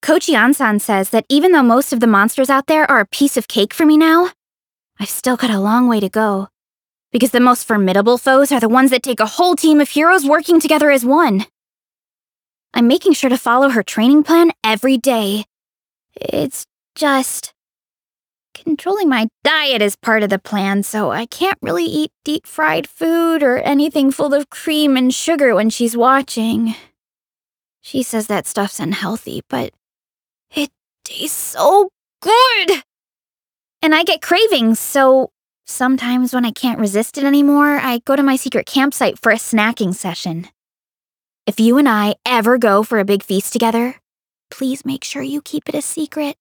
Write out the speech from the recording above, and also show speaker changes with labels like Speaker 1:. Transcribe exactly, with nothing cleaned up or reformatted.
Speaker 1: Kochi-an-san says that even though most of the monsters out there are a piece of cake for me now, I've still got a long way to go. Because the most formidable foes are the ones that take a whole team of heroes working together as one. I'm making sure to follow her training plan every day. It's just... controlling my diet is part of the plan, so I can't really eat deep-fried food or anything full of cream and sugar when she's watching. She says that stuff's unhealthy, but it tastes so good! And I get cravings, so sometimes when I can't resist it anymore, I go to my secret campsite for a snacking session. If you and I ever go for a big feast together, please make sure you keep it a secret.